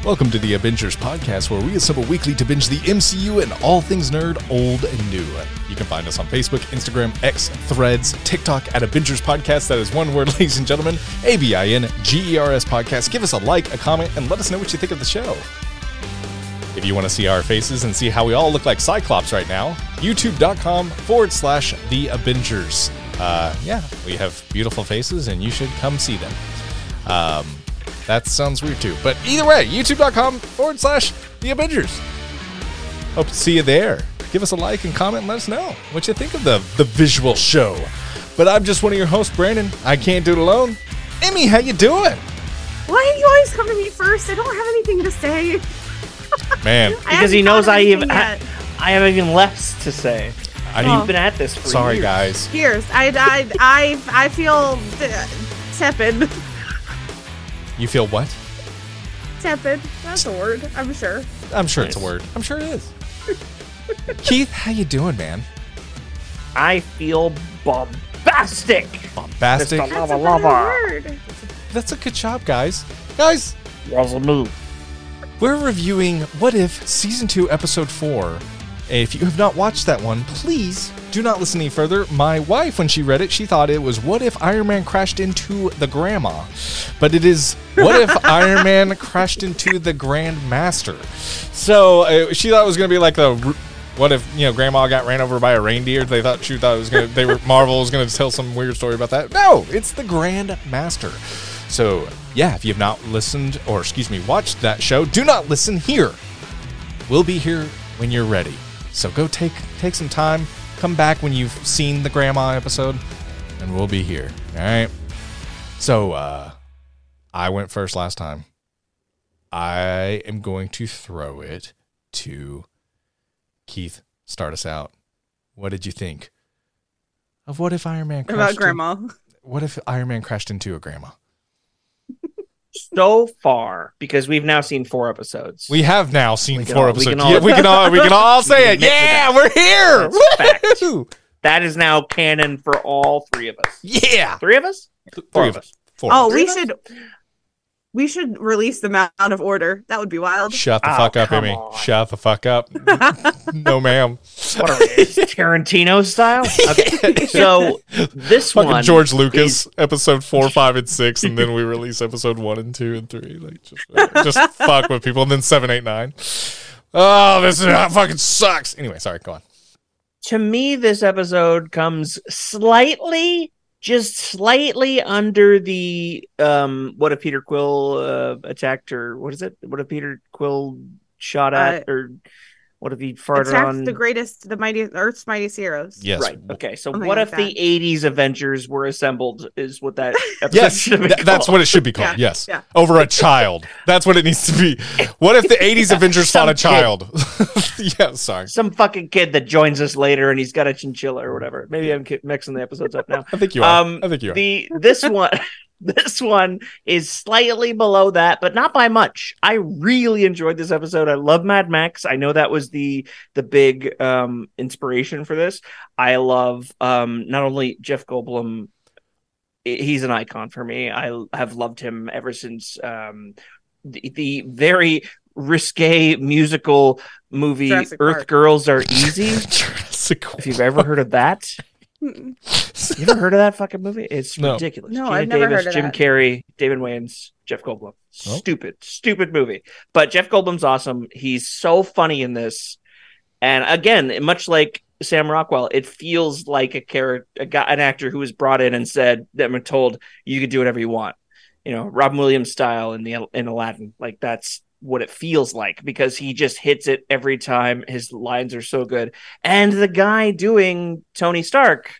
Welcome to the Abingers podcast, where we assemble weekly to binge the MCU and all things nerd, old and new. You can find us on Facebook, Instagram, X, Threads, TikTok at Abingers Podcast. That is one word, ladies and gentlemen, ABINGERS Podcast. Give us a like, a comment, and let us know what you think of the show. If you want to see our faces and see how we all look like Cyclops right now, youtube.com/The Abingers. Yeah, we have beautiful faces, and you should come see them. That sounds weird too. But either way, youtube.com/The Abingers. Hope to see you there. Give us a like and comment and let us know what you think of the visual show. But I'm just one of your hosts, Brandon. I can't do it alone. Emmy, how you doing? Why do you always come to me first? I don't have anything to say. Man. Because he knows I have even less to say. You've been at this for years. Sorry, guys. Cheers. I feel tepid. You feel what? Tepid. That's a word, I'm sure. I'm sure it's a word. I'm sure it is. Keith, how you doing, man? I feel bombastic. Bombastic? That's a better word. That's a good job, guys. Guys, was a move. we're reviewing What If Season 2, Episode 4. If you have not watched that one, please do not listen any further. My wife, when she read it, she thought it was What If Iron Man crashed into the grandma? But it is What If Iron Man crashed into the Grand Master? So she thought it was going to be like what if, grandma got ran over by a reindeer? She thought it was going to, Marvel was going to tell some weird story about that. No, it's the Grand Master. So yeah, if you have not watched that show, do not listen here. We'll be here when you're ready. So go take some time, come back when you've seen the grandma episode, and we'll be here. All right. So I went first last time. I am going to throw it to Keith. Start us out. What did you think of What If Iron Man crashed About grandma? What if Iron Man crashed into a grandma? So far, because we've now seen 4 episodes. We have now seen 4 episodes. We can all say it. Yeah, we're here. Woo! That is now canon for all 3 of us. Yeah. 3 of us? 4 of us. 4. Oh, we should release them out of order. That would be wild. Shut the fuck up, Emmy. Shut the fuck up. No, ma'am. What are we, Tarantino style? Okay. So this fucking one, George Lucas, episode 4, 5, and 6, and then we release episode 1 and 2 and 3. Like just fuck with people, and then 7, 8, 9. Oh, this fucking sucks. Anyway, sorry. Go on. To me, this episode comes just slightly under the what if Peter Quill attacked, or what is it? What if Peter Quill shot at, or what if he farted on Earth's mightiest heroes? Yes. Right. Okay. So Something what like if the 80s Avengers were assembled? Is what that episode Yes, should have been that's called. what it should be called. Yeah, Yes. yeah. Over a child. That's what it needs to be. What if the 80s Avengers fought a child? Yeah, sorry. Some fucking kid that joins us later and he's got a chinchilla or whatever. Maybe I'm mixing the episodes up now. I think you are. This one is slightly below that, but not by much. I really enjoyed this episode. I love Mad Max. I know that was the big inspiration for this. I love not only Jeff Goldblum. He's an icon for me. I have loved him ever since the very risque musical movie Jurassic Earth Park. Girls Are Easy. If you've ever heard of that. You ever heard of that fucking movie? It's ridiculous. No, Gina I've never Davis, heard of Jim that. Carrey, David Wayans, Jeff Goldblum. Stupid movie. But Jeff Goldblum's awesome. He's so funny in this. And again, much like Sam Rockwell, it feels like an actor who was brought in and said that we're told you could do whatever you want. Robin Williams style in Aladdin. Like that's what it feels like, because he just hits it every time. His lines are so good. And the guy doing Tony Stark.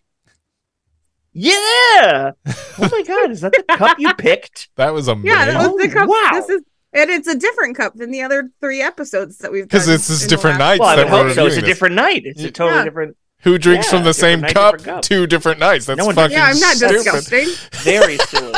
Yeah. Oh my God. Is that the cup you picked? That was amazing. Yeah, that was the cup. Wow. And it's a different cup than the other 3 episodes that we've done. Because it's just different nights. Well, I that would we're hope so. It's a reviewing this. different night. It's a totally different. Who drinks from the same night, cup, different cup. 2 different nights? That's No one fucking Yeah, I'm not stupid. disgusting. Very silly.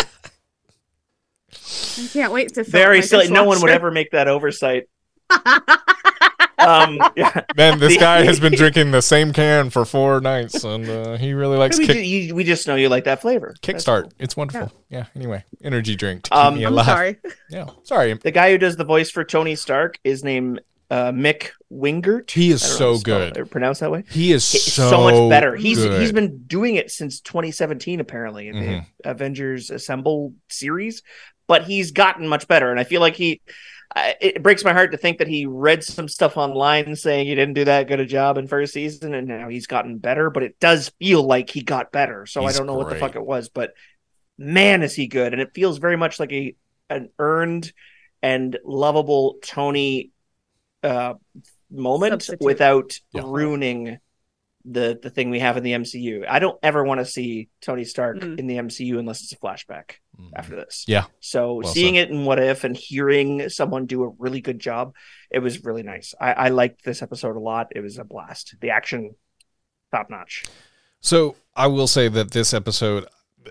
I can't wait to fill Very my silly. No one would dishwasher. ever make that oversight. Yeah. Man, this guy has been drinking the same can for 4 nights, and he really likes We just know you like that flavor. Kickstart. Cool. It's wonderful. Yeah. Anyway, energy drink to keep me I'm alive. sorry. Yeah. Sorry. The guy who does the voice for Tony Stark is named Mick Wingert. He is so good. Or pronounced that way. He is So much better. He's good. been doing it since 2017, apparently, in the Avengers Assemble series. But he's gotten much better, and I feel like it breaks my heart to think that he read some stuff online saying he didn't do that good a job in first season, and now he's gotten better. But it does feel like he got better. So I don't know what the fuck it was, but man, is he good! And it feels very much like an earned and lovable Tony moment Substitute. without ruining the thing we have in the MCU. I don't ever want to see Tony Stark in the MCU unless it's a flashback after this. Yeah. So Well seeing said. it in What If and hearing someone do a really good job, it was really nice. I liked this episode a lot. It was a blast. The action, top notch. So I will say that this episode,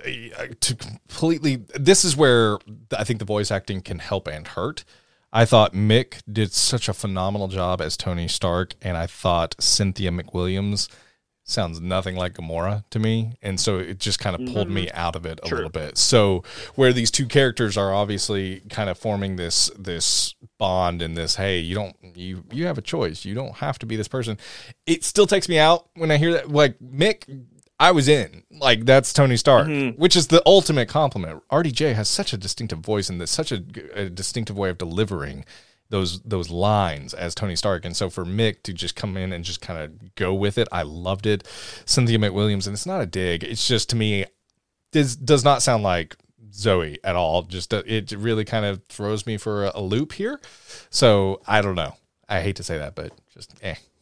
this is where I think the voice acting can help and hurt. I thought Mick did such a phenomenal job as Tony Stark, and I thought Cynthia McWilliams sounds nothing like Gamora to me, and so it just kind of pulled me out of it a little bit. So where these two characters are obviously kind of forming this bond and this, hey, you have a choice, you don't have to be this person. It still takes me out when I hear that. Like Mick, I was in, like, that's Tony Stark, which is the ultimate compliment. RDJ has such a distinctive voice and such a distinctive way of delivering those lines as Tony Stark. And so for Mick to just come in and just kind of go with it, I loved it. Cynthia McWilliams, and it's not a dig, it's just, to me, does not sound like Zoe at all. Just it really kind of throws me for a loop here. So I don't know. I hate to say that, but just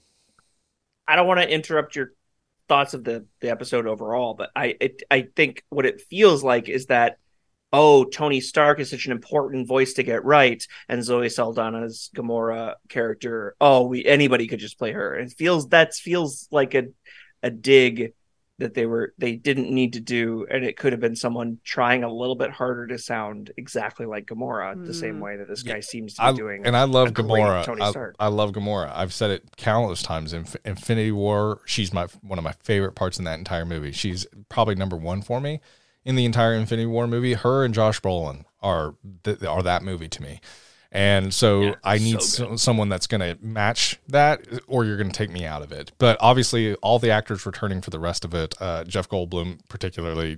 I don't want to interrupt your thoughts of the episode overall, but I think what it feels like is that, oh, Tony Stark is such an important voice to get right, and Zoe Saldana's Gamora character, anybody could just play her. It feels like a dig that they didn't need to do, and it could have been someone trying a little bit harder to sound exactly like Gamora, the same way that this guy seems to be doing. And I love Gamora. Tony Stark. I love Gamora. I've said it countless times. In Infinity War, she's one of my favorite parts in that entire movie. She's probably number one for me in the entire Infinity War movie. Her and Josh Brolin are that movie to me. And so I need someone that's going to match that, or you're going to take me out of it. But obviously, all the actors returning for the rest of it, Jeff Goldblum particularly,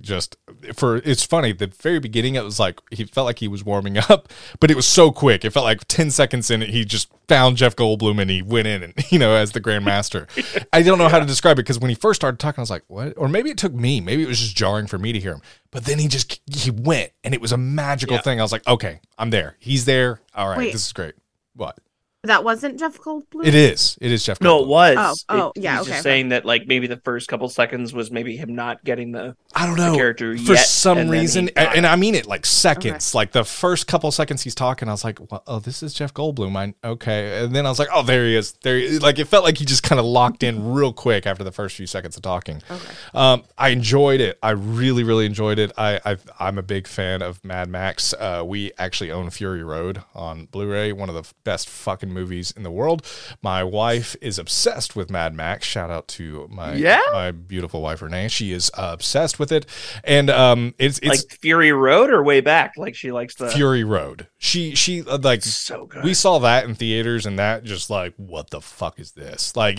it's funny, the very beginning, it was like, he felt like he was warming up, but it was so quick. It felt like 10 seconds in, he just found Jeff Goldblum and he went in and, as the Grand Master. I don't know how to describe it, because when he first started talking, I was like, what? Or maybe it took me. Maybe it was just jarring for me to hear him. But then he went, and it was a magical thing. I was like, okay, I'm there. He's there. All right, This is great. What? That wasn't Jeff Goldblum? It is Jeff Goldblum. No, it was. Yeah, he's just saying that, like, maybe the first couple seconds was maybe him not getting the character for yet, some reason, and I mean it like seconds. Like the first couple seconds he's talking, I was like, well, oh, this is Jeff Goldblum. Okay, and then I was like, oh, there he is. Like, it felt like he just kind of locked in real quick after the first few seconds of talking. Okay. I enjoyed it. I really, really enjoyed it. I'm a big fan of Mad Max. We actually own Fury Road on Blu-ray, one of the best fucking movies in the world. My wife is obsessed with Mad Max. Shout out to my beautiful wife Renee. She is obsessed with it, and it's like Fury Road or way back. Like, she likes the Fury Road. She like, so good. We saw that in theaters, and that just like, what the fuck is this? Like,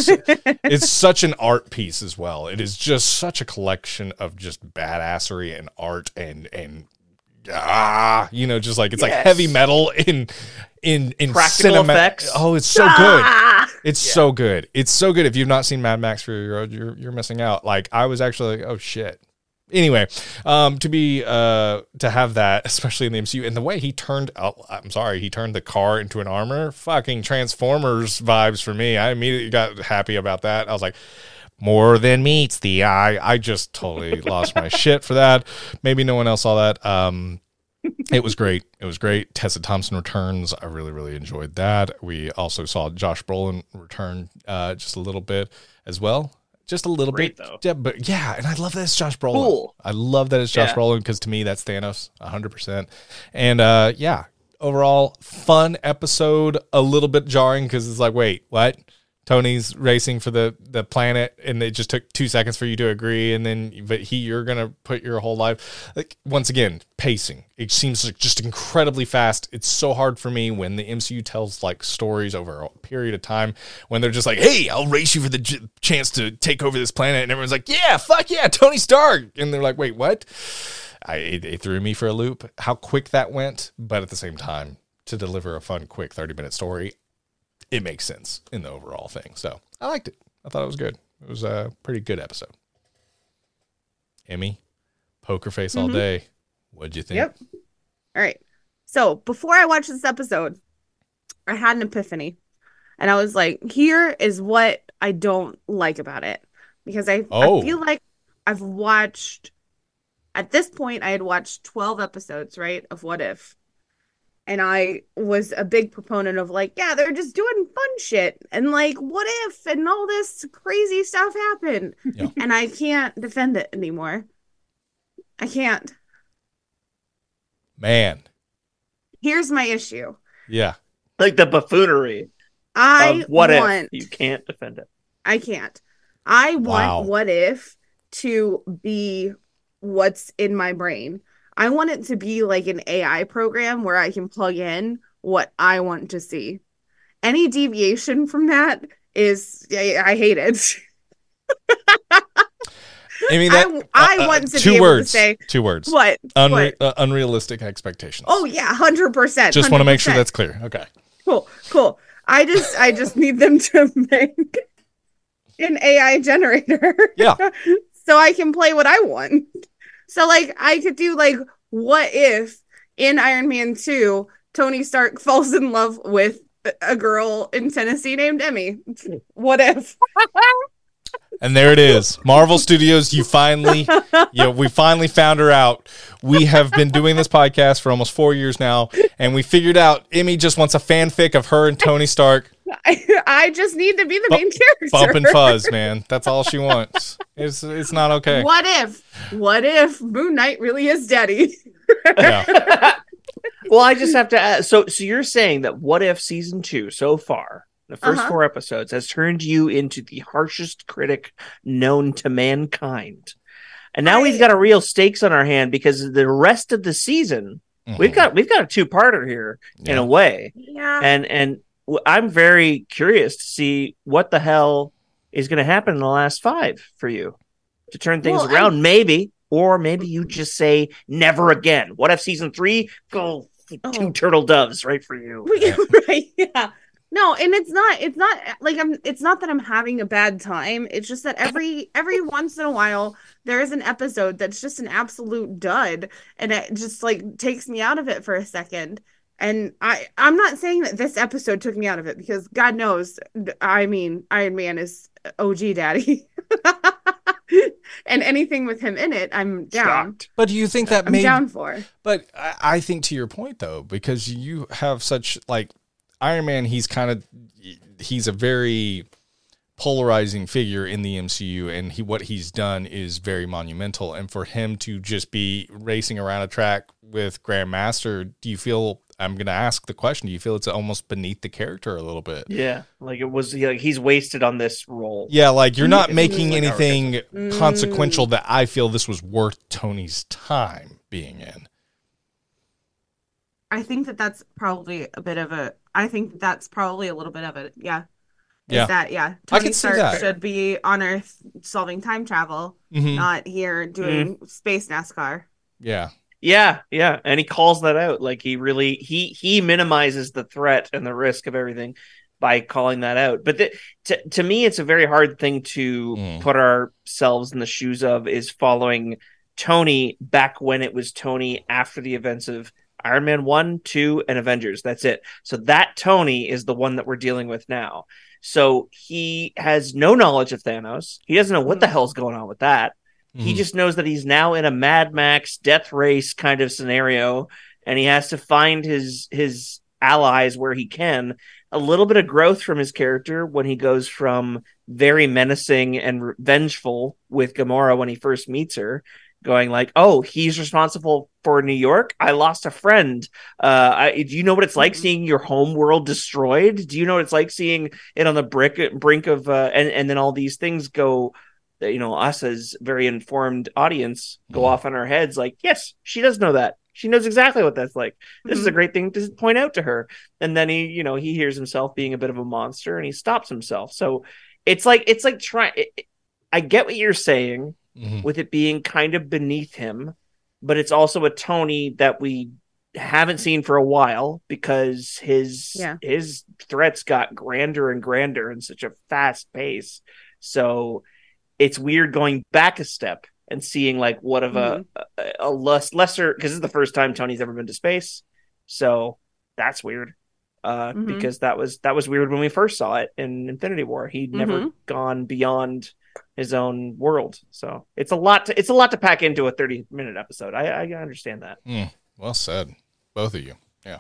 it's such an art piece as well. It is just such a collection of just badassery and art and just like, it's like heavy metal in practical effects. Oh, it's so good. It's so good. It's so good. If you've not seen Mad Max Fury Road, you're missing out. Like, I was actually like, oh shit. Anyway, to have that, especially in the MCU, and the way he turned the car into an armor, fucking Transformers vibes for me. I immediately got happy about that. I was like, more than meets the eye. I just totally lost my shit for that. Maybe no one else saw that. It was great. It was great. Tessa Thompson returns. I really, really enjoyed that. We also saw Josh Brolin return just a little bit as well. Just a little bit. Though. Yeah, but yeah, and I love that it's Josh Brolin. Cool. I love that it's Josh Brolin, because to me, that's Thanos 100%. And overall fun episode, a little bit jarring because it's like, wait, what? Tony's racing for the planet, and it just took 2 seconds for you to agree, and then you're gonna put your whole life, like, once again, pacing. It seems like just incredibly fast. It's so hard for me when the MCU tells like stories over a period of time when they're just like, hey, I'll race you for the chance to take over this planet, and everyone's like, yeah, fuck yeah, Tony Stark, and they're like, wait, what? It threw me for a loop how quick that went, but at the same time, to deliver a fun, quick 30-minute story, it makes sense in the overall thing. So I liked it. I thought it was good. It was a pretty good episode. Emmy, poker face all day. What'd you think? Yep. All right. So before I watched this episode, I had an epiphany. And I was like, here is what I don't like about it. Because I feel like I've watched, at this point, I had watched 12 episodes, right, of What If. And I was a big proponent of like, yeah, they're just doing fun shit. And like, what if and all this crazy stuff happened? Yeah. And I can't defend it anymore. I can't. Man. Here's my issue. Yeah. Like the buffoonery. If you can't defend it. I can't. I want What If to be what's in my brain. I want it to be like an AI program where I can plug in what I want to see. Any deviation from that is, I hate it. I mean, I want to be able to say 2 words. What? Unrealistic expectations. Oh yeah, 100%. Just want to make sure that's clear. Okay. Cool. I just need them to make an AI generator. Yeah. So I can play what I want. So, like, I could do, like, what if in Iron Man 2, Tony Stark falls in love with a girl in Tennessee named Emmy? What if? And there it is. Marvel Studios, we finally found her out. We have been doing this podcast for almost 4 years now, and we figured out Emmy just wants a fanfic of her and Tony Stark. I just need to be the main character. Bump and fuzz, man. That's all she wants. It's not okay. What if Moon Knight really is daddy? Yeah. Well, I just have to ask, so you're saying that What If season 2 so far, the first 4 episodes, has turned you into the harshest critic known to mankind. And now we've got a real stakes on our hand because the rest of the season, we've got a 2-parter here in a way. Yeah. And I'm very curious to see what the hell is going to happen in the last 5 for you to turn things around. Maybe you just say never again. What if season 3 go 2 turtle doves right for you? Right. Yeah. No, and it's not like it's not that I'm having a bad time. It's just that every once in a while there is an episode that's just an absolute dud, and it just like takes me out of it for a second. And I'm not saying that this episode took me out of it, because God knows, I mean, Iron Man is OG daddy. And anything with him in it, I'm down. Shocked. But do you think that I'm down for? But I think, to your point though, because you have such, like, Iron Man, he's a very polarizing figure in the MCU, and what he's done is very monumental. And for him to just be racing around a track with Grandmaster, do you feel, I'm going to ask the question, do you feel it's almost beneath the character a little bit? Yeah, like it was, like he's wasted on this role. Yeah, like you're not making anything consequential that I feel this was worth Tony's time being in. I think that's probably a little bit of it. Yeah. Yeah. Tony I can see Stark that. should be on Earth solving time travel, not here doing space NASCAR. Yeah. Yeah. And he calls that out. Like he really, he minimizes the threat and the risk of everything by calling that out. But to me, it's a very hard thing to put ourselves in the shoes of, is following Tony back when it was Tony after the events of Iron Man 1, 2, and Avengers. That's it. So that Tony is the one that we're dealing with now. So he has no knowledge of Thanos. He doesn't know what the hell's going on with that. He just knows that he's now in a Mad Max death race kind of scenario, and he has to find his allies where he can. A little bit of growth from his character when he goes from very menacing and vengeful with Gamora when he first meets her, going like, oh, he's responsible for New York. I lost a friend. Do you know what it's like seeing your home world destroyed? Do you know what it's like seeing it on the brink of, and then all these things go, us as very informed audience go off in our heads. Like, yes, she does know that. She knows exactly what that's like. This is a great thing to point out to her. And then he hears himself being a bit of a monster and he stops himself. So it's like trying. I get what you're saying with it being kind of beneath him, but it's also a Tony that we haven't seen for a while because his threats got grander and grander in such a fast pace. So it's weird going back a step and seeing like what of a lesser, because this is the first time Tony's ever been to space. So that's weird. Because that was weird when we first saw it in Infinity War. He'd never gone beyond his own world. So it's a lot to pack into a 30-minute episode. I understand that. Well said. Both of you. Yeah.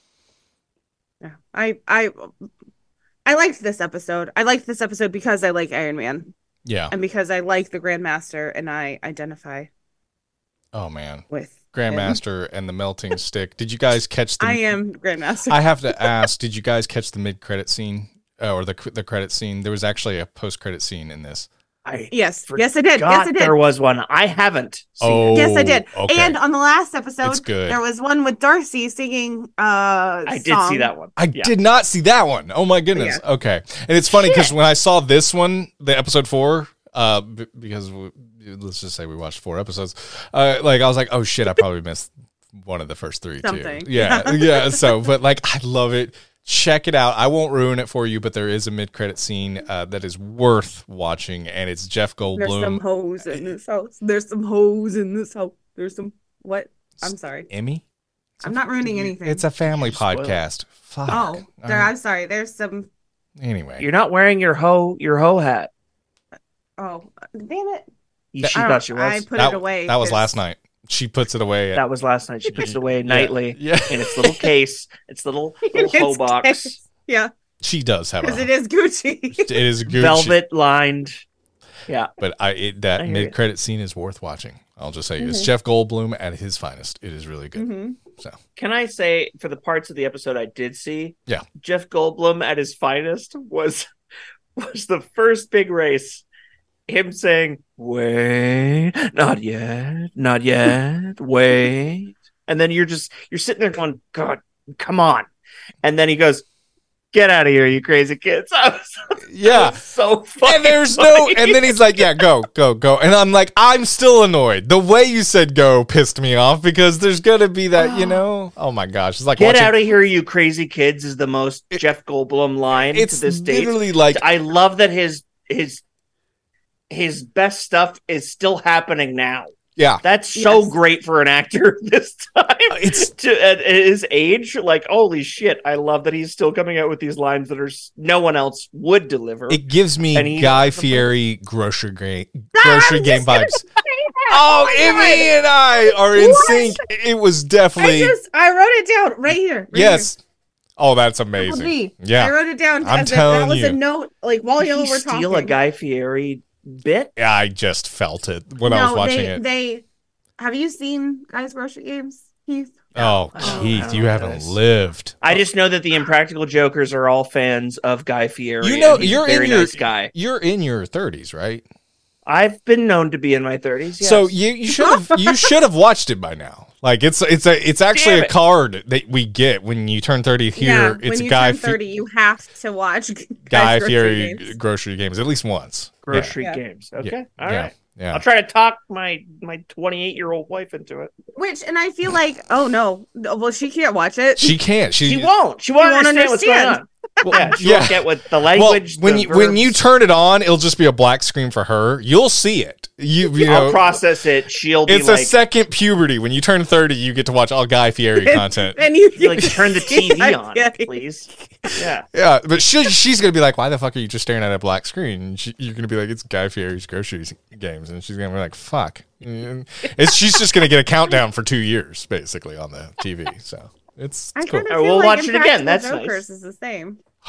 Yeah. I liked this episode. I liked this episode because I like Iron Man. Yeah. And because I like the Grandmaster and I identify. Oh man. With Grandmaster and the melting stick. Did you guys catch I am Grandmaster. I have to ask, did you guys catch the mid-credit scene or the credit scene? There was actually a post-credit scene in this. Yes, I did. There was one. I haven't seen it. Yes, I did. Okay. And on the last episode, it's good. There was one with Darcy singing I did see that one. I did not see that one. Oh my goodness. Yeah. Okay. And it's funny because when I saw this one, the episode 4, because let's just say we watched 4 episodes, I was like, oh shit, I probably missed one of the first 3 Something. too. Yeah. So, but like, I love it. Check it out. I won't ruin it for you, but there is a mid-credit scene that is worth watching, and it's Jeff Goldblum. There's some hoes in this house. There's some hoes in this house. There's some what? I'm sorry. Emmy? I'm not ruining anything. It's a family podcast. Fuck. Oh, I'm sorry. There's some. Anyway, you're not wearing your hoe hat. Oh, damn it! She thought she was. I put it away. That was last night. She puts it away. That was last night. She puts it away nightly in its little case. Its little hoe box. Case. Yeah. She does have because it is Gucci. It is Gucci. Velvet lined. Yeah. But that mid-credit scene is worth watching. I'll just say it's Jeff Goldblum at his finest. It is really good. So can I say, for the parts of the episode I did see, yeah, Jeff Goldblum at his finest was the first big race. Him saying, wait, not yet, wait. And then you're sitting there going, God, come on. And then he goes, get out of here, you crazy kids. Yeah. So funny. And and then he's like, yeah, go. And I'm like, I'm still annoyed. The way you said go pissed me off because there's going to be that, oh my gosh. It's like, get out of here, you crazy kids is the most Jeff Goldblum line to this date. It's literally like, I love that his best stuff is still happening now. Yeah. That's so great for an actor this time. It's at his age, like, holy shit. I love that he's still coming out with these lines that no one else would deliver. It gives me Guy Fieri grocery game vibes. Oh, Emmy and I are in sync. It was definitely. I wrote it down right here. Yes. Oh, that's amazing. Yeah. I wrote it down. I'm telling that was a note, like, while you were talking. Steal a Guy Fieri bit? Yeah, I just felt it when I was watching it. Have you seen Guy's Grocery Games, Keith? Oh, Keith, you haven't lived. I just know that the Impractical Jokers are all fans of Guy Fieri. You're a very nice guy. You're in your 30s, right? I've been known to be in my 30s. Yes. So you should have watched it by now. Like it's actually a card that we get when you turn 30 here. Yeah, it's when you turn 30, you have to watch Guy Fieri Grocery Games at least once. Grocery Games. Okay. Yeah. All right. Yeah. I'll try to talk my 28-year-old wife into it. And I feel like, oh no, well, she can't watch it. She can't. She won't. She won't understand what's going on. Well, she won't get what the language. Well, when you turn it on, it'll just be a black screen for her. You'll see it. I'll process it. She'll be it's a second puberty. When you turn 30, you get to watch all Guy Fieri content. And you turn the TV on, please. Yeah. Yeah, but she's gonna be like, "Why the fuck are you just staring at a black screen?" And you're gonna be like, "It's Guy Fieri's Grocery Games," and she's gonna be like, "Fuck." She's just gonna get a countdown for 2 years, basically, on the TV. So it's cool. We'll watch it again. That's nice. Is the same. Huh?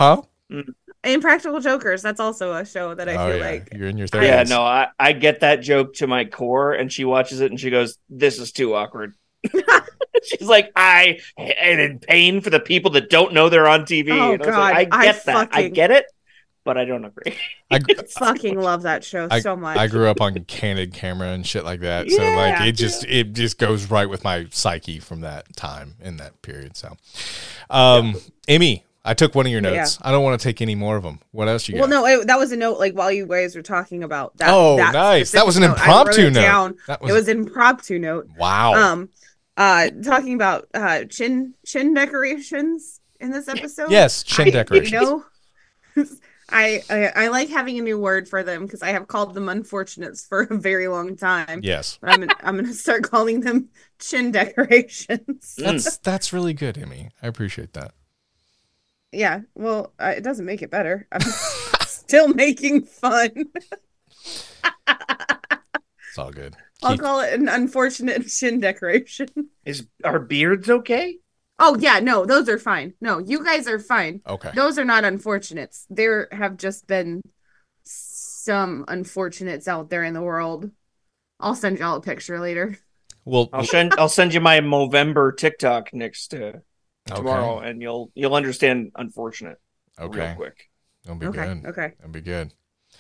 Impractical Jokers. That's also a show that I feel like you're in your 30s. Yeah, no, I get that joke to my core, and she watches it and she goes, "This is too awkward." She's like, I am in pain for the people that don't know they're on TV. Oh, and I was God. like, I get that. I get it, but I don't agree. I fucking love that show so much. I grew up on Candid Camera and shit like that. So like it just goes right with my psyche from that time in that period. So Amy, I took one of your notes. I don't want to take any more of them. What else you got? Well, no, that was a note like while you guys were talking about that. Nice. That was an impromptu note. It was an impromptu note. Wow. Talking about chin decorations in this episode. Yes, chin decorations. You know, I like having a new word for them because I have called them unfortunates for a very long time. Yes. I'm gonna start calling them chin decorations. That's really good, Amy. I appreciate that. Yeah, well, it doesn't make it better. I'm still making fun. It's all good. I'll call it an unfortunate chin decoration. Is our beards okay? Oh, yeah, no, those are fine. No, you guys are fine. Okay. Those are not unfortunates. There have just been some unfortunates out there in the world. I'll send y'all a picture later. Well, I'll send you my Movember TikTok next tomorrow, and you'll understand unfortunate real quick. That'll be good. Okay. That'll be good.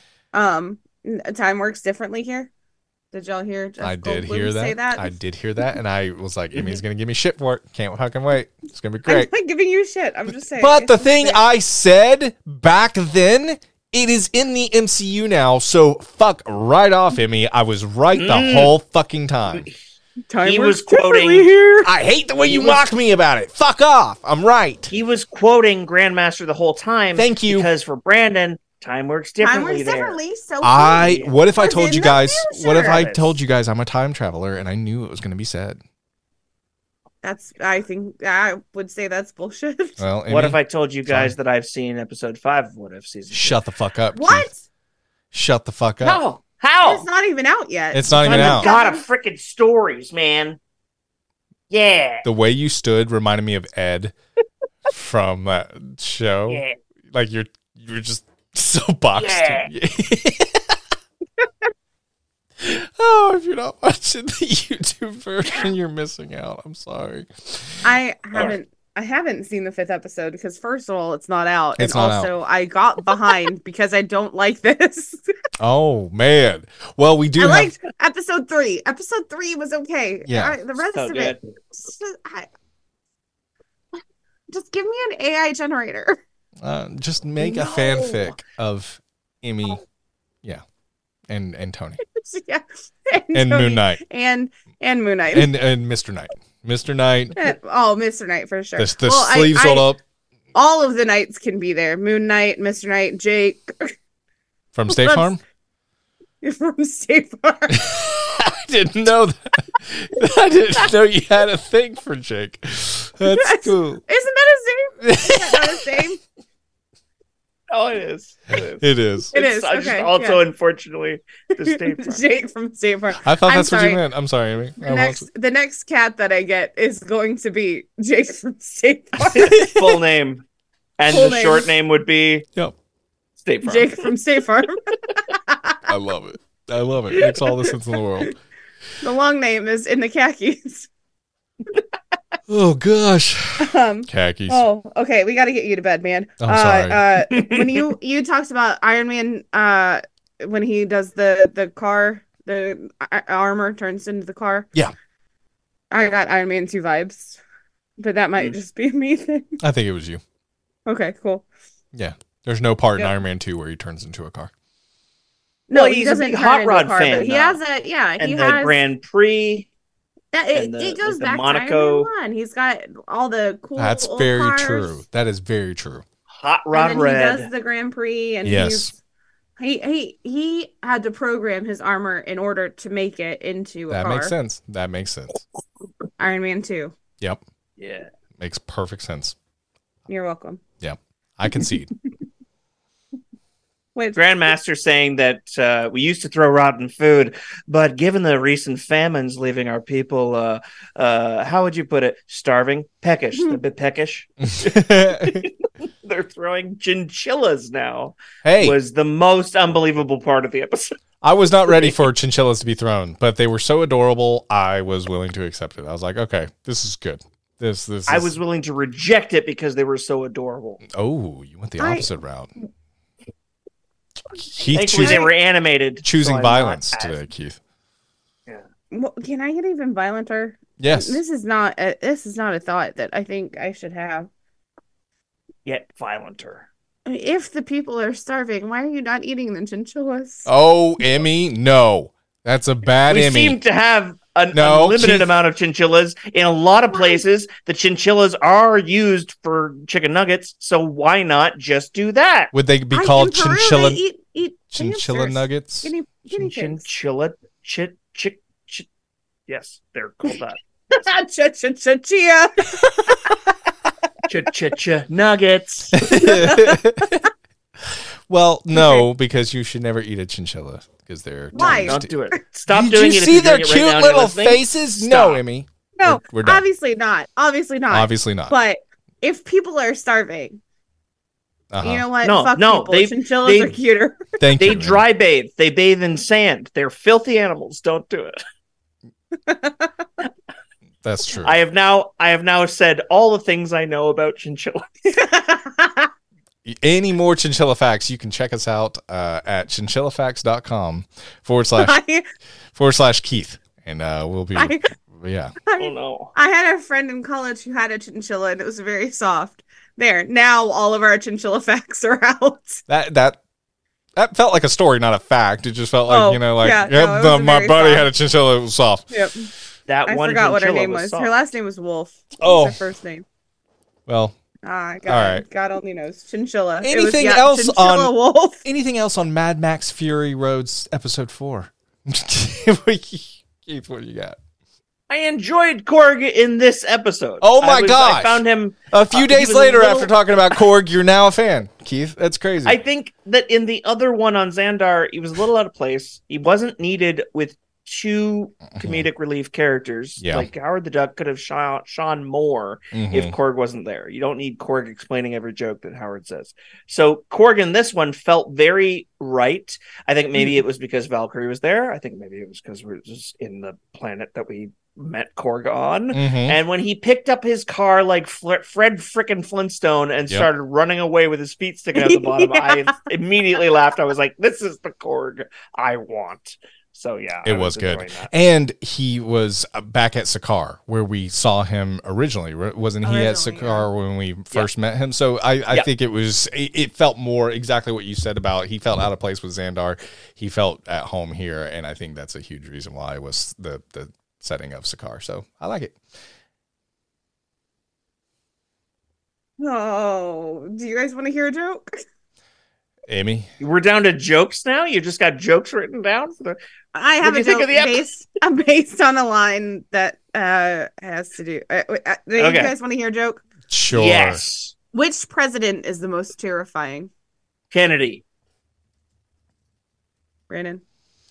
Time works differently here. Did y'all hear Jeff Goldblum say that? I did hear that, and I was like, Amy's going to give me shit for it. Can't fucking wait. It's going to be great. I'm not giving you shit. I'm just saying. But the thing I said back then, it is in the MCU now, so fuck right off, Emmy. I was right the whole fucking time. He was quoting here. I hate the way you mock me about it. Fuck off. I'm right. He was quoting Grandmaster the whole time. Thank you. Because for Brandon, time works differently so what if I told you guys? What if I told you guys I'm a time traveler and I knew it was going to be said? I think I would say that's bullshit. Well, Amy, what if I told you guys that I've seen episode 5 of What If season 2? Shut the fuck up. What? Keith. Shut the fuck up. No. How? It's not even out yet. It's not even out. God of freaking stories, man. Yeah. The way you stood reminded me of Ed from that show. Yeah. Like you're just so boxed. Yeah. Oh, if you're not watching the YouTube version, you're missing out. I'm sorry. I haven't seen the 5th episode because first of all, it's not out. It's and not also I got behind because I don't like this. Oh man. Well, we do. I liked episode 3. Episode 3 was okay. Yeah. The rest of it. Just give me an AI generator. Just make a fanfic of Emmy. Yeah. And Tony. Yeah. And Moon Knight. And Moon Knight. And Mr. Knight. Mr. Knight. Mr. Knight for sure. The sleeves rolled up. All of the Knights can be there. Moon Knight, Mr. Knight, Jake. From State Farm? From State Farm. I didn't know that. I didn't know you had a thing for Jake. That's cool. Isn't that his name? Isn't that not his name? Oh, it is. It is. Okay, also, unfortunately, the State Farm. Jake from State Farm. I thought that's what you meant. I'm sorry, Amy. The next cat that I get is going to be Jake from State Farm. Full name. And the short name would be State Farm. Jake from State Farm. I love it. It makes all the sense in the world. The long name is In the Khakis. Oh gosh, khakis. Oh, okay. We got to get you to bed, man. I'm sorry. When you talked about Iron Man, when he does the car, the armor turns into the car. Yeah, I got Iron Man 2 vibes, but that might just be me thing. I think it was you. Okay, cool. Yeah, there's no part in Iron Man 2 where he turns into a car. No, he doesn't. He's a big Hot Rod fan. He has a and the Grand Prix. It goes back Monaco. to Iron Man 1. He's got all the cool. That's old very cars. true. That is very true. Hot Rod and then Red. He does the Grand Prix, and he had to program his armor in order to make it into a car. That makes sense. Iron Man 2. Yep. Yeah. Makes perfect sense. You're welcome. Yep. I concede. Grandmaster saying that we used to throw rotten food, but given the recent famines leaving our people, how would you put it? Starving? Peckish. A bit peckish. they're throwing chinchillas now. Hey, was the most unbelievable part of the episode. I was not ready for chinchillas to be thrown, but they were so adorable. I was willing to accept it. I was like, okay, this is good. I was willing to reject it because they were so adorable. Oh, you went the opposite route. Thankfully, they were animated. Choosing violence today, Keith. Yeah. Well, can I get even violenter? Yes. This is not a thought that I think I should have. Yet violenter. If the people are starving, why are you not eating the chinchillas? Oh, Emmy, no. That's a bad we Emmy. We seem to have an unlimited amount of chinchillas. In a lot of places, the chinchillas are used for chicken nuggets, so why not just do that? Would they be chinchilla hamsters. nuggets? Chinchilla yes, they're called that. Chia nuggets. Well, no, because you should never eat a chinchilla because they're why? Don't do it. Stop Did doing it. Did you see their cute right little faces? Stop. No, Emmy. No, we're done. Obviously not. Obviously not. But if people are starving, you know what? Fuck people. Chinchillas are cuter. They dry bathe. They bathe in sand. They're filthy animals. Don't do it. That's true. I have now said all the things I know about chinchillas. Any more chinchilla facts, you can check us out at chinchillafacts.com/Keith. And we'll be, yeah. Oh, no. I had a friend in college who had a chinchilla and it was very soft. There, now all of our chinchilla facts are out. That felt like a story, not a fact. It just felt like, my buddy had a chinchilla, it was soft. Yep. I forgot what her name was. Her last name was Wolf. Her first name. Well, God, all right. God only knows. Chinchilla. Anything else on Mad Max Fury Roads episode 4? Keith, what do you got? I enjoyed Korg in this episode. Oh my gosh. I found him a few days later after talking about Korg, you're now a fan, Keith. That's crazy. I think that in the other one on Xandar, he was a little out of place. He wasn't needed with two comedic relief characters. Yeah. Like Howard the Duck could have shone more if Korg wasn't there. You don't need Korg explaining every joke that Howard says. So Korg in this one felt very right. I think maybe it was because Valkyrie was there. I think maybe it was because we're just in the planet that we met Korg on. And when he picked up his car like Fred frickin' Flintstone and started running away with his feet sticking out the bottom, I immediately laughed. I was like, this is the Korg I want. So yeah, it was good. And he was back at Sakaar where we saw him originally. Wasn't he at Sakaar when we first met him? So I think it felt more exactly what you said about he felt out of place with Xandar. He felt at home here, and I think that's a huge reason why it was the setting of Sakaar. So I like it. Oh, do you guys want to hear a joke? Amy, we're down to jokes now. You just got jokes written down. I have a joke based on a line that has to do. Do you guys want to hear a joke? Sure. Yes. Which president is the most terrifying? Kennedy. Brandon.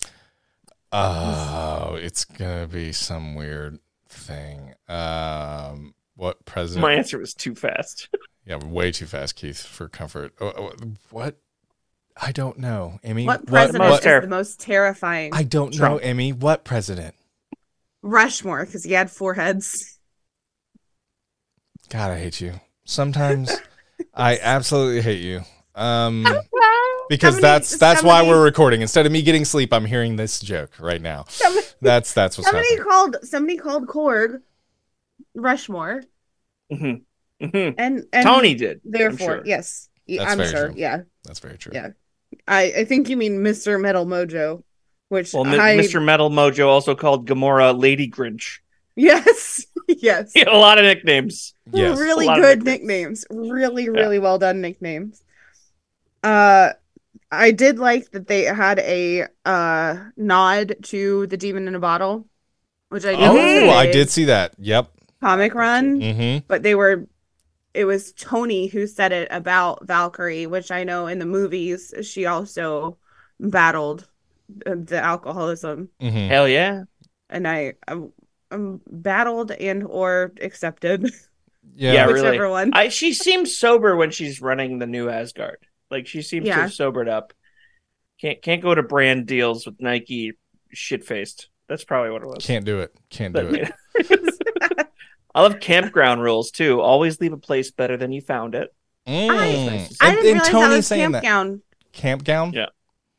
Oh, it's gonna be some weird thing. What president? My answer was too fast. Yeah, way too fast, Keith, for comfort. What? I don't know, Emmy. What president is the most terrifying? I don't know, Emmy. What president? Rushmore, because he had 4 heads. God, I hate you. Sometimes I absolutely hate you. Because that's why we're recording. Instead of me getting sleep, I'm hearing this joke right now. That's what's happening. Somebody called Korg Rushmore. And Tony did. Therefore, sure. Yes. I'm sure. True. Yeah. That's very true. Yeah. I think you mean Mr. Metal Mojo, which Mr. Metal Mojo also called Gamora Lady Grinch. Yes. Yes. He had a lot of nicknames. Yes. Really good nicknames. Really well done nicknames. I did like that they had a nod to the Demon in a Bottle, which I know. Oh, I did see that. Yep. Comic run. But it was Tony who said it about Valkyrie, which I know in the movies she also battled the alcoholism. Hell yeah. And I'm battled and or accepted. Yeah, whichever really. one. She seems sober when she's running the new Asgard. Like she seems to have sobered up. Can't go to brand deals with Nike shit faced. That's probably what it was. Can't do it. I love campground rules too. Always leave a place better than you found it. I didn't realize that was campground. Campground? Yeah.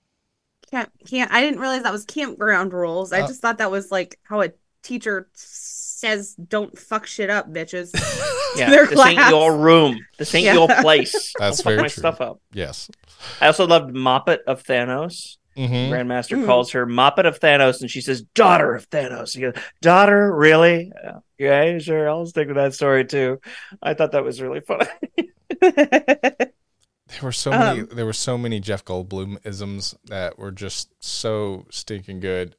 I didn't realize that was campground rules. I just thought that was like how a teacher says, "Don't fuck shit up, bitches." Yeah, this ain't your room. This ain't your place. That's very true. Stuff up. Yes. I also loved Moppet of Thanos. Mm-hmm. Grandmaster calls her Moppet of Thanos, and she says, "Daughter of Thanos." He goes, "Daughter, really?" Yeah, sure. I'll stick with that story too. I thought that was really funny. There were so many Jeff Goldblum isms that were just so stinking good.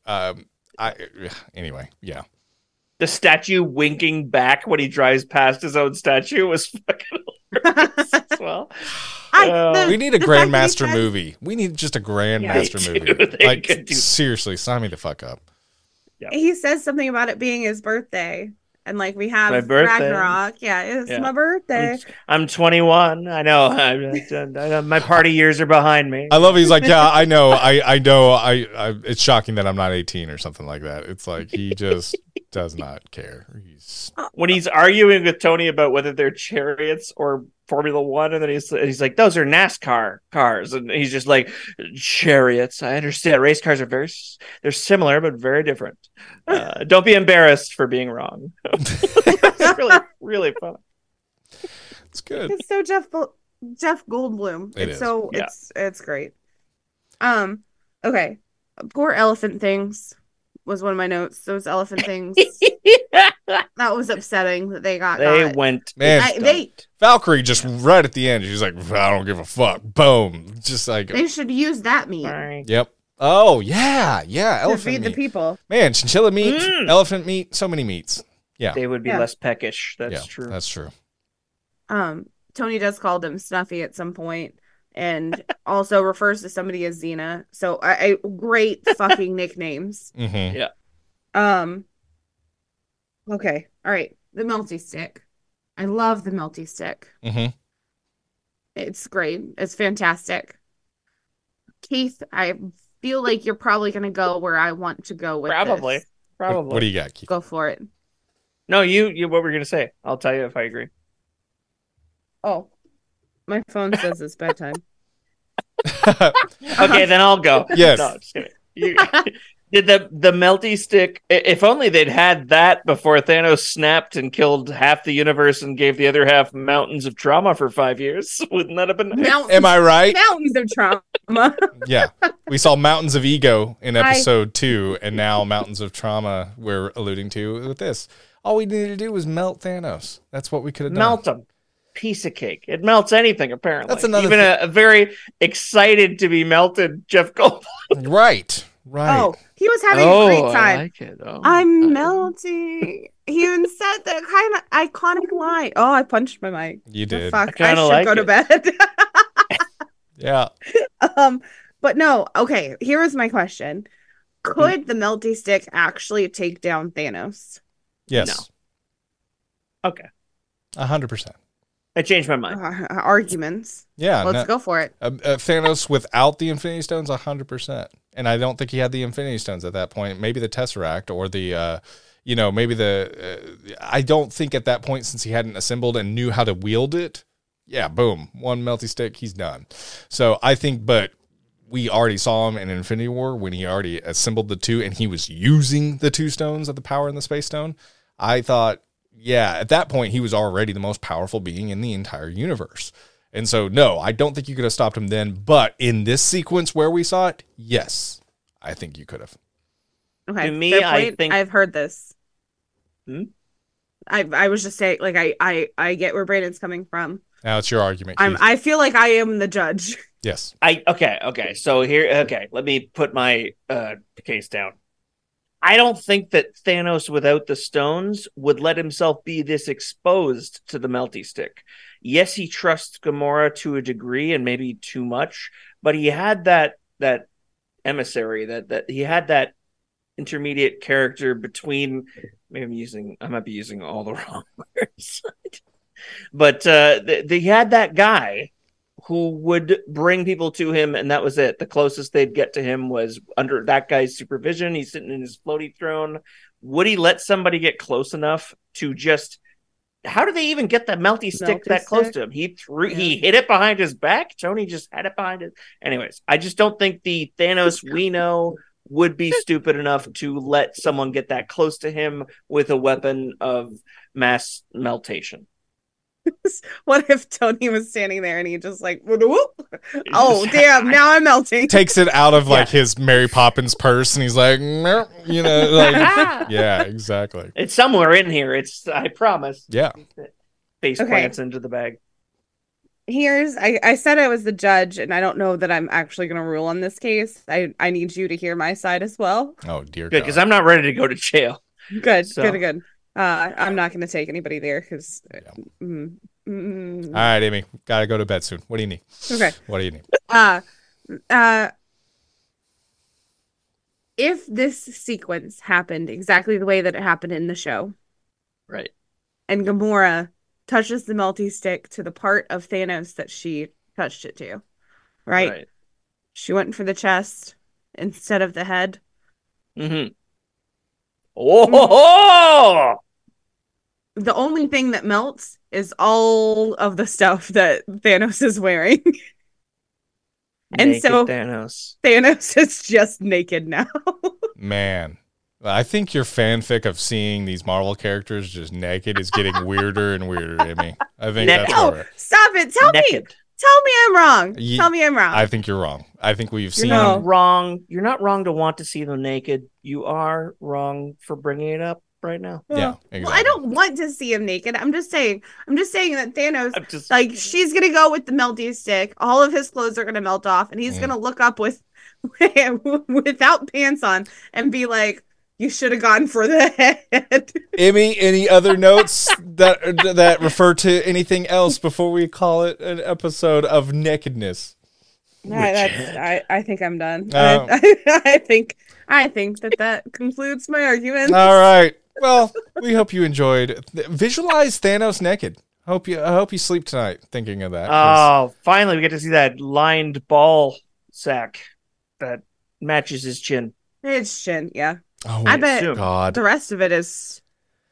Anyway, yeah. The statue winking back when he drives past his own statue was fucking hilarious as well. We need a Grandmaster movie. We need just a Grandmaster movie. Like, seriously, sign me the fuck up. Yeah. He says something about it being his birthday. And like we have Ragnarok. Yeah, it's my birthday. I'm 21. I know. My party years are behind me. I love it. He's like, yeah, I know. I know. It's shocking that I'm not 18 or something like that. It's like he just does not care. When he's arguing with Tony about whether they're chariots or Formula One, and then he's like, those are NASCAR cars, and he's just like, chariots. I understand. Race cars are they're similar but very different. Don't be embarrassed for being wrong. It's really, really fun. It's good. It's so Jeff Goldblum. It's great. Okay. Poor elephant things was one of my notes. Those elephant things. That was upsetting that they got. Valkyrie just right at the end. She's like, I don't give a fuck. Boom. Just like they should use that meat. Right. Yep. Oh yeah. Elephant to feed meat. The people. Man, chinchilla meat, elephant meat, so many meats. Yeah. They would be less peckish. That's true. That's true. Tony does call them Snuffy at some point, and also refers to somebody as Xena. So I great fucking nicknames. Mm-hmm. Yeah. Okay. All right. The Melty Stick. I love the Melty Stick. Mm-hmm. It's great. It's fantastic. Keith, I feel like you're probably going to go where I want to go with Probably. this. What do you got, Keith? Go for it. No, you what were you going to say? I'll tell you if I agree. Oh, my phone says it's bedtime. Okay, then I'll go. Yes. No, just kidding. Did the Melty Stick, if only they'd had that before Thanos snapped and killed half the universe and gave the other half mountains of trauma for 5 years, wouldn't that have been nice? Am I right? Mountains of trauma. Yeah. We saw Mountains of Ego in episode 2, and now Mountains of Trauma we're alluding to with this. All we needed to do was melt Thanos. That's what we could have done. Melt him. Piece of cake. It melts anything, apparently. That's another Even a very excited to be melted Jeff Goldblum. Right. Oh, he was having a great time. I like it. I'm melting. He even said the kind of iconic line. Oh, I punched my mic. You did. Fuck. I should go to bed. Yeah. But no. Okay. Here is my question: could the Melty Stick actually take down Thanos? Yes. No. Okay. 100%. I changed my mind. Arguments. Yeah. Let's go for it. Thanos without the Infinity Stones, 100%. And I don't think he had the Infinity Stones at that point. Maybe the Tesseract or the, maybe I don't think at that point, since he hadn't assembled and knew how to wield it. Yeah, boom. One Melty Stick, he's done. So I think, but we already saw him in Infinity War when he already assembled the two and he was using the two stones of the power and the Space Stone. I thought, yeah, at that point, he was already the most powerful being in the entire universe. And so, no, I don't think you could have stopped him then. But in this sequence where we saw it, yes, I think you could have. Okay. To me, I think I've heard this. I was just saying, like, I get where Brandon's coming from. Now it's your argument. I feel like I am the judge. Yes. Okay. So let me put my case down. I don't think that Thanos without the stones would let himself be this exposed to the Melty Stick. Yes, he trusts Gamora to a degree and maybe too much, but he had that emissary, that he had that intermediate character between. Maybe I might be using all the wrong words. But they had that guy who would bring people to him, and that was it. The closest they'd get to him was under that guy's supervision. He's sitting in his floaty throne. Would he let somebody get close enough to just... How did they even get the melty stick that close to him? He hit it behind his back. Tony just had it behind it. Anyways, I just don't think the Thanos we know would be stupid enough to let someone get that close to him with a weapon of mass meltation. What if Tony was standing there and he just like, whoop. Oh, damn, now I'm melting. Takes it out of like his Mary Poppins purse and he's like, you know, like, yeah, exactly. It's somewhere in here. I promise. Yeah. Face plants into the bag. I said I was the judge, and I don't know that I'm actually going to rule on this case. I need you to hear my side as well. Oh, dear God. Because I'm not ready to go to jail. Good. I'm not going to take anybody there because. Yeah. All right, Amy, gotta go to bed soon. What do you need? Okay. What do you need? If this sequence happened exactly the way that it happened in the show, right, and Gamora touches the melty stick to the part of Thanos that she touched it to, right? She went for the chest instead of the head. Mm-hmm. Oh! The only thing that melts is all of the stuff that Thanos is wearing. And naked so Thanos is just naked now. Man, I think your fanfic of seeing these Marvel characters just naked is getting weirder and weirder, Amy. I think that's where... Stop it. Tell me I'm wrong. Tell me I'm wrong. I think you're wrong. I think we've seen... wrong. You're not wrong to want to see them naked. You are wrong for bringing it up right now. Yeah, exactly. Well, I don't want to see him naked. I'm just saying that Thanos, she's gonna go with the melty stick. All of his clothes are gonna melt off, and he's gonna look up without pants on and be like, "You should have gone for the head." Amy, any other notes that refer to anything else before we call it an episode of nakedness? I think I'm done. I think that concludes my argument. All right. Well, we hope you enjoyed. Visualize Thanos naked. I hope you sleep tonight thinking of that. Oh, finally we get to see that lined ball sack that matches his chin. It's chin, yeah. Oh, I bet God. The rest of it is...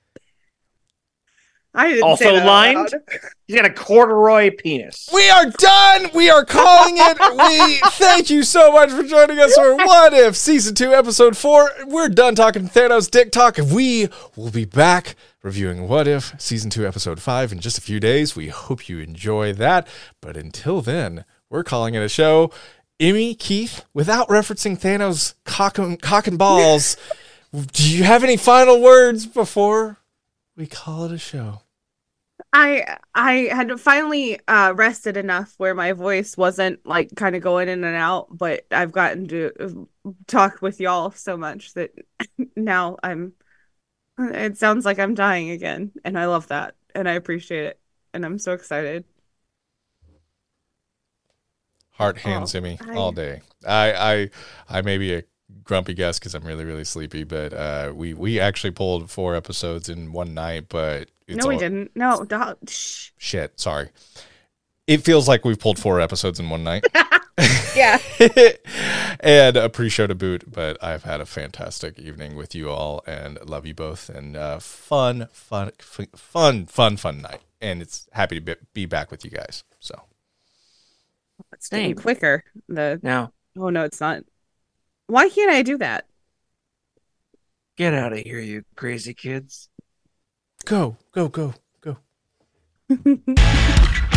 I didn't also say that lined. He's got a corduroy penis. We are done. We are calling it. We thank you so much for joining us for What If Season 2, Episode 4. We're done talking Thanos dick talk. We will be back reviewing What If Season 2, Episode 5 in just a few days. We hope you enjoy that. But until then, we're calling it a show. Emmy, Keith, without referencing Thanos cock and balls, do you have any final words before we call it a show? I had finally rested enough where my voice wasn't like kind of going in and out, but I've gotten to talk with y'all so much that now it sounds like I'm dying again, and I love that, and I appreciate it, and I'm so excited. Heart hands Emmy all day. I may be a grumpy guest because I'm really, really sleepy, but we actually pulled 4 episodes in one night, but we didn't. No, shit, sorry. It feels like we've pulled 4 episodes in one night. Yeah. And a pre-show to boot, but I've had a fantastic evening with you all and love you both, and fun night, and it's happy to be back with you guys. So it's getting quicker. No. Oh no, it's not. Why can't I do that? Get out of here, you crazy kids. Go.